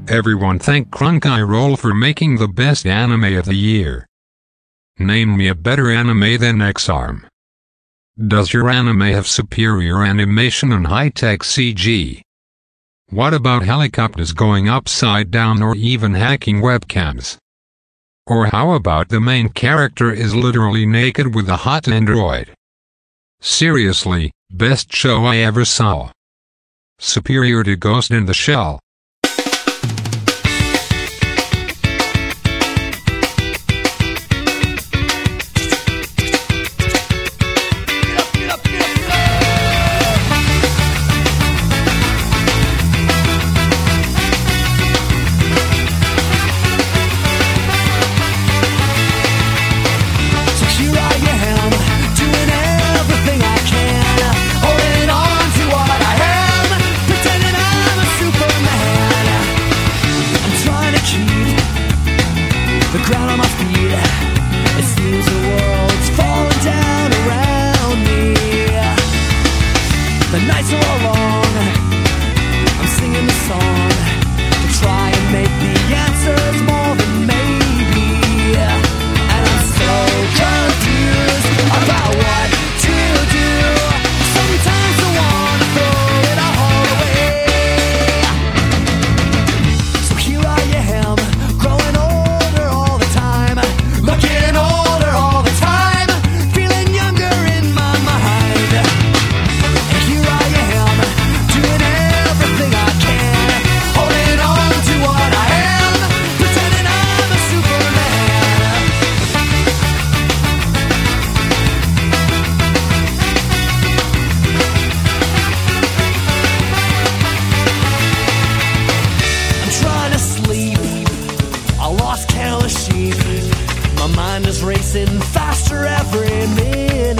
Everyone thank Crunchyroll for making the best anime of the year. Name me a better anime than X-Arm. Does your anime have superior animation and high-tech CG? What about helicopters going upside down or even hacking webcams? Or how about the main character is literally naked with a hot android? Seriously, best show I ever saw. Superior to Ghost in the Shell. The ground on my feet, it seems the world's falling down around me. The nights are all long, I'm singing the song to try and make the answers more than maybe. And I'm so confused about what to do. Sometimes I wanna throw it all away. So here I am, growing old, looking older all the time, feeling younger in my mind. And here I am, doing everything I can, holding on to what I am, pretending I'm a Superman. I'm trying to sleep, I lost count of sheep. My mind is racing faster every minute.